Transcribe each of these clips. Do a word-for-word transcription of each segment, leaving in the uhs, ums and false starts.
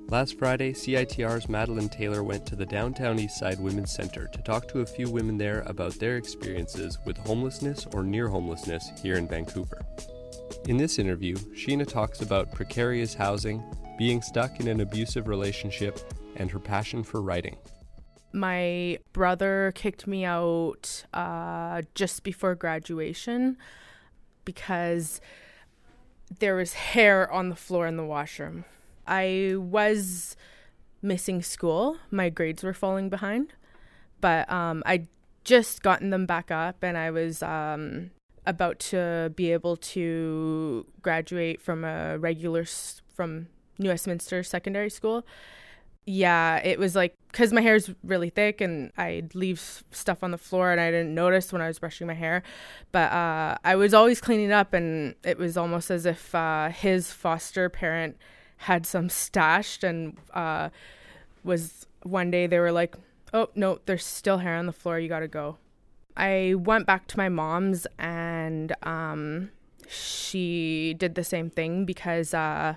Last Friday, C I T R's Madeline Taylor went to the Downtown Eastside Women's Centre to talk to a few women there about their experiences with homelessness or near homelessness here in Vancouver. In this interview, Sheena talks about precarious housing, being stuck in an abusive relationship, and her passion for writing. My brother kicked me out uh, just before graduation because there was hair on the floor in the washroom. I was missing school. My grades were falling behind, but um, I'd just gotten them back up, and I was um, about to be able to graduate from a regular, from New Westminster Secondary School. Yeah, it was like, because my hair is really thick and I'd leave stuff on the floor and I didn't notice when I was brushing my hair. But uh, I was always cleaning up, and it was almost as if uh, his foster parent had some stashed, and uh, was one day they were like, oh, no, there's still hair on the floor. You got to go. I went back to my mom's, and um, she did the same thing because uh,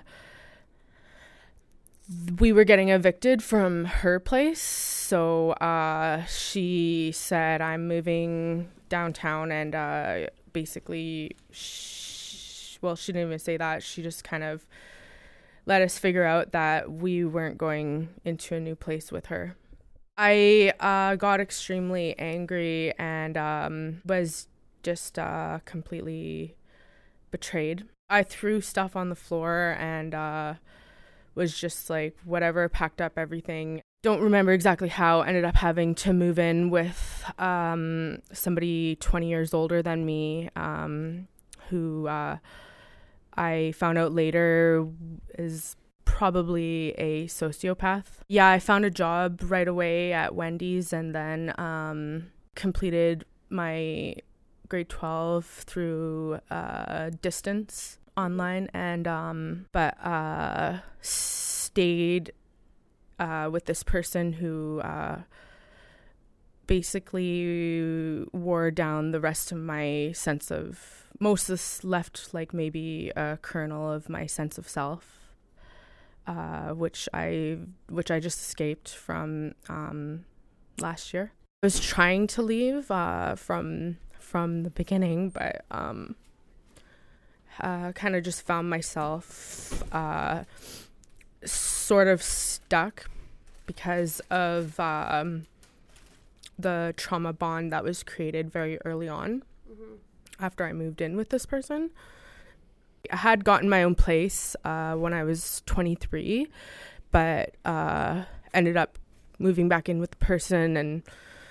we were getting evicted from her place. So uh, she said, I'm moving downtown, and uh, basically, sh- well, she didn't even say that. She just kind of let us figure out that we weren't going into a new place with her. I uh, got extremely angry and um, was just uh, completely betrayed. I threw stuff on the floor and uh, was just like, whatever, packed up everything. Don't remember exactly how. Ended up having to move in with um, somebody twenty years older than me, um, who uh, I found out later is probably a sociopath. Yeah, I found a job right away at Wendy's, and then um, completed my grade twelve through uh, distance online, and um, but uh, stayed uh, with this person who uh, basically wore down the rest of my sense of, most of this left like maybe a kernel of my sense of self. Uh, which I which I just escaped from um, last year. I was trying to leave uh, from from the beginning, but um, uh, kind of just found myself uh, sort of stuck because of um, the trauma bond that was created very early on mm-hmm. after I moved in with this person. I had gotten my own place uh, when I was twenty-three, but uh, ended up moving back in with the person and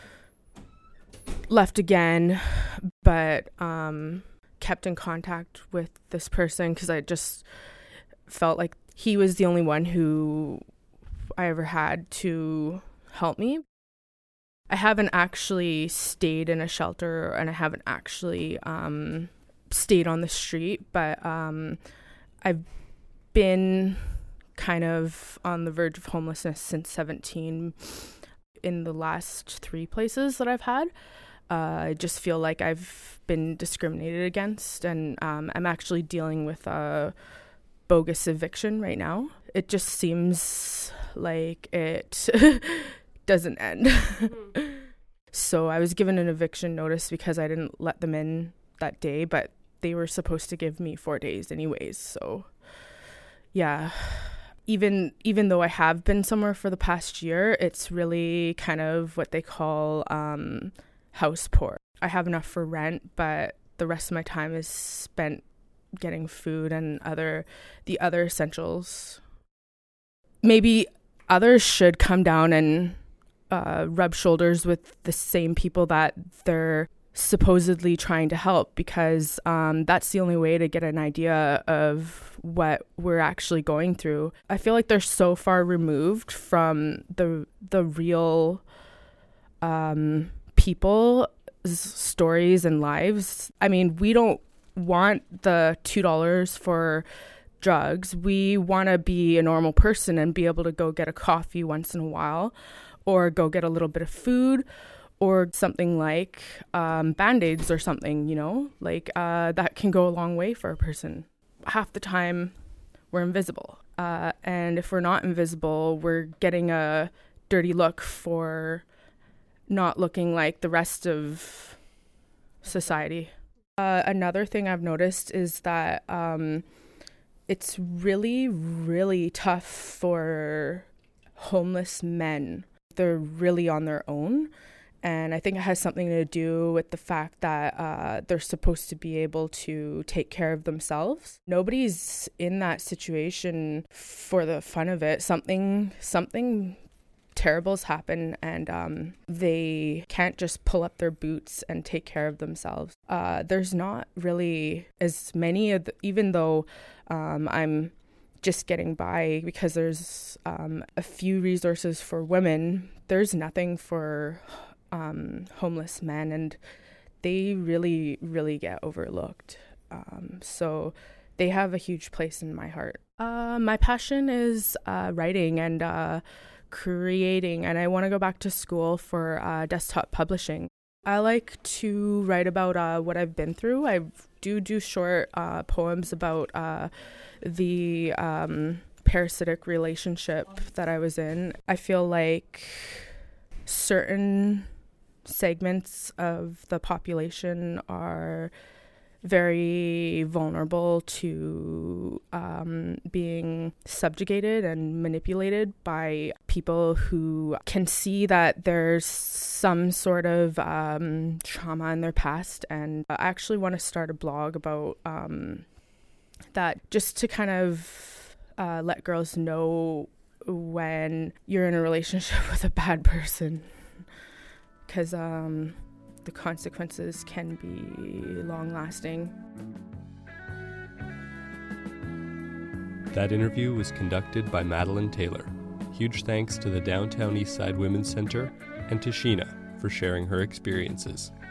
left again, but um, kept in contact with this person because I just felt like he was the only one who I ever had to help me. I haven't actually stayed in a shelter, and I haven't actually um, stayed on the street, but um, I've been kind of on the verge of homelessness since seventeen in the last three places that I've had. Uh, I just feel like I've been discriminated against, and um, I'm actually dealing with a bogus eviction right now. It just seems like it doesn't end. Mm. So I was given an eviction notice because I didn't let them in that day, but they were supposed to give me four days anyways. So yeah, even even though I have been somewhere for the past year, it's really kind of what they call um, house poor. I have enough for rent, but the rest of my time is spent getting food and other the other essentials. Maybe others should come down and uh, rub shoulders with the same people that they're supposedly trying to help, because um, that's the only way to get an idea of what we're actually going through. I feel like they're so far removed from the the real um, people's stories and lives. I mean, we don't want the two dollars for drugs. We want to be a normal person and be able to go get a coffee once in a while, or go get a little bit of food, or something like um, Band-Aids or something, you know, like uh, that can go a long way for a person. Half the time we're invisible. Uh, and if we're not invisible, we're getting a dirty look for not looking like the rest of society. Uh, another thing I've noticed is that um, it's really, really tough for homeless men. They're really on their own. And I think it has something to do with the fact that uh, they're supposed to be able to take care of themselves. Nobody's in that situation for the fun of it. Something, something terrible's happened, and um, they can't just pull up their boots and take care of themselves. Uh, there's not really as many of the, even though um, I'm just getting by because there's um, a few resources for women, there's nothing for um, homeless men, and they really, really get overlooked. Um, so they have a huge place in my heart. Uh, my passion is uh, writing and uh, creating, and I want to go back to school for uh, desktop publishing. I like to write about uh, what I've been through. I do do short uh, poems about uh, the um, parasitic relationship that I was in. I feel like certain segments of the population are very vulnerable to um, being subjugated and manipulated by people who can see that there's some sort of um, trauma in their past. And I actually want to start a blog about um, that, just to kind of uh, let girls know when you're in a relationship with a bad person, because um, the consequences can be long-lasting. That interview was conducted by Madeline Taylor. Huge thanks to the Downtown Eastside Women's Center and to Sheena for sharing her experiences.